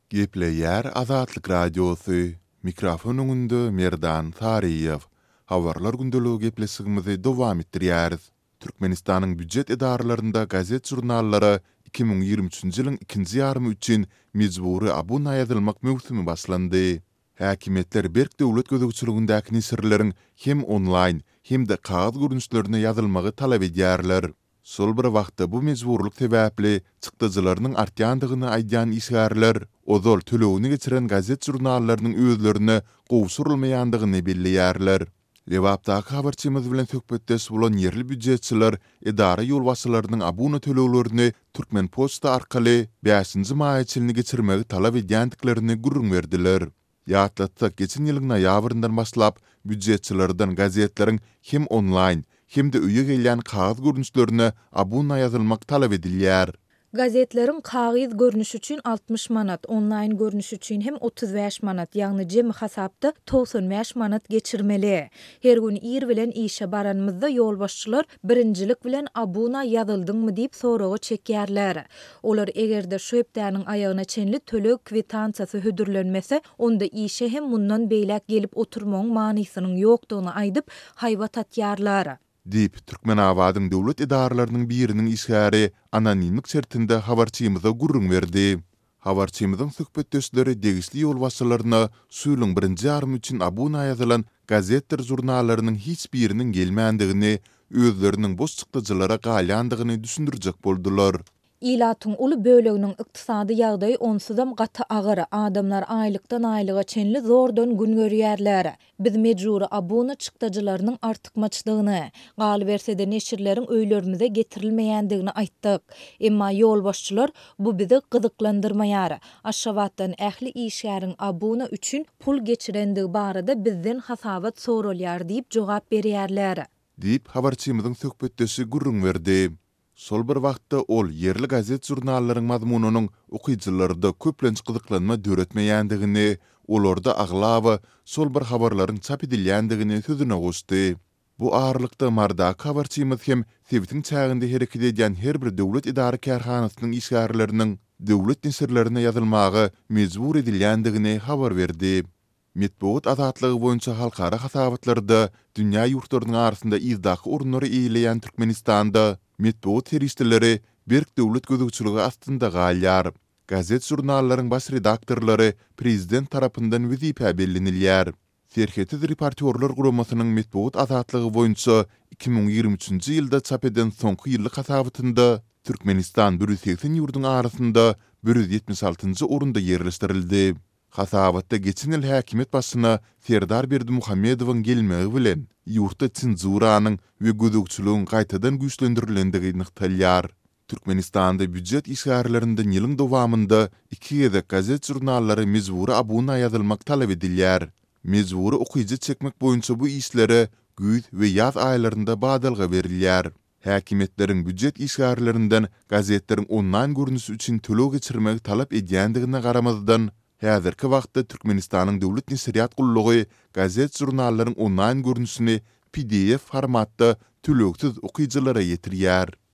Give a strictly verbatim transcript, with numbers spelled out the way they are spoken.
Gepleýär Azatlyk Radiosu. Mikrofon öňünde Merdan Tariýew. Habarlar gündeligi gepleşigimizi dowam etdirýäris. Türkmenistanyň büdjet edarlarynda gazet jurnallara iki bin ýygrimi üçinji ýylyň ikinji ýarmy üçin mejbury abuna ýazylmak mewsumi başlandy. Häkimetler berk döwlet gözegçiligindäki nisirleriň hem online hem de kagaz görnüşlerine ýazylmagy talap edýärler. Sol bir wagtda bu mejburluk sebäpli çykdyjylarynyň artýandygyny aýdýan işgärler ozol tölewini geçiren gazet jurnallarynyň özlerine gowşurulmaýandygyny belliýärler. Lewapdaky habarçymyz bilen söhbetdeş bolan yerli büdjetçiler edara ýolbaşçylarynyň abuna tölewlerini Türkmen Poçta arkaly beşinji may içini geçirmegi talap edýändiklerini gurrun berdiler. Ýatlatsak geçen ýylyň noýabryndan başlap büdjetçilerden gazetleriň hem online hem de üye gelýän kagaz görnüşlerine abuna ýazylmak talap edilýär. Gazetlerin kağıt görünüş üçün altmış manat, online görünüş üçün hem otuz beş manat, ýagny jemy hasapda doksan beş manat geçirmeli. Her gün ir bilen işe baranmyzda ýolbaşçylar birinjilik bilen abuna ýazyldyňmy diýip soragy çekýärler. Olar egerde şu hepdäniň aýagyna çenli tölek kwitansiýasy hödürlenmese, onda işe hem mundan beýlek gelip oturmagyň manysynyň ýokdugyny aýdyp haýbat atýarlar. Dip Türkmen awadyň döwlet edaralarynyň biriniň işgäri anonimlik şertinde habarçymyza gurrun berdi. Habarçymyzyň söhbetdeşleri degisli ýolbaşçylaryna suýlyň birinji ýarmy üçin abuna ýazylan gazetler jurnallarynyň hiç biriniň gelmändigini, özleriniň boş çykdyjylara galýandygyny düşündirjek boldular. İlatyň uly böleginiň ykdysady ýagdaýy onsuzam gaty agyr. Adamlar aýlykdan aýlyga çenli zordan gün görýärler. Biz mejbury abuna çykdyjylarynyň artykmaçlygyny, galy bersede neşirleriň öýlerimize getirilmeýändigini aýtdyk. Emma ýolbaşçylar bu bizi gyzyklandyrmaýar. Aşgabatdan ähli işgäriň abuna üçin pul geçirendigi barada bizden hasabat soralýar diýip jogap berýärler. Diýip habarçymyzyň söhbetdeşi gurrun berdi. Sol bir wagtda ol yerli gazet jurnallarynyň mazmunynyň okyjylarynda köplenç gyzyklanma döretmeýändigini, olarda aglawa sol bir habarlaryň çap edilýändigini sözüne goşdy. Bu ağırlykda mardaky habarçymyz hem Sewitiň çäginde hereket edýän her bir döwlet idara kärhanasynyň işgärleriniň döwlet nisirlerine ýazylmagy mejbur edilýändigini habar berdi. Metbuat azatlygy boýunça halkara hasabatlarda dünýä ýurtlarynyň arasynda izdaky urunlary eýleýän Türkmenistanda metbuat teristleri berk döwlet gözegçiligi astynda galýar. Gazet jurnallaryň baş redaktorlary prezident tarapyndan wezipe bellenilýär. Serhetiz reportyorlar guramasynyň metbuat azatlygy boýunça iki bin ýygrimi üçinji ýylda çap eden soňky ýyllyk hasabatynda Türkmenistan bir yüz seksen ýurdun arasynda bir yüz ýetmiş altynjy orunda ýerleşdirildi. Hasabatda geçen ýyl häkimet başyna Serdar Berdimuhammedowyň gelmegi bilen ýurtda çenzuranyň we gözegçiligiň gaýtadan güýçlendirilendigi nyktalýar. Türkmenistanda büdjet işgärlerinde ýylyň dowamında iki ýerde gazet jurnallary mejbury abuna ýazylmak talap edilýär. Mejbury okyjy çekmek boýunça bu işlere güýz we ýaz aýlarynda badalga berilýär. Häkimetleriň büdjet işgärlerinden gazetleriň online görnüşi üçin tölew geçirmegi talap edýändigine garamazdan häzirki wagtda Türkmenistanyň döwlet nisiriýat gullugy gazet jurnallaryň online görnüşini P D F formatda töleksiz okyjylara ýetirýär.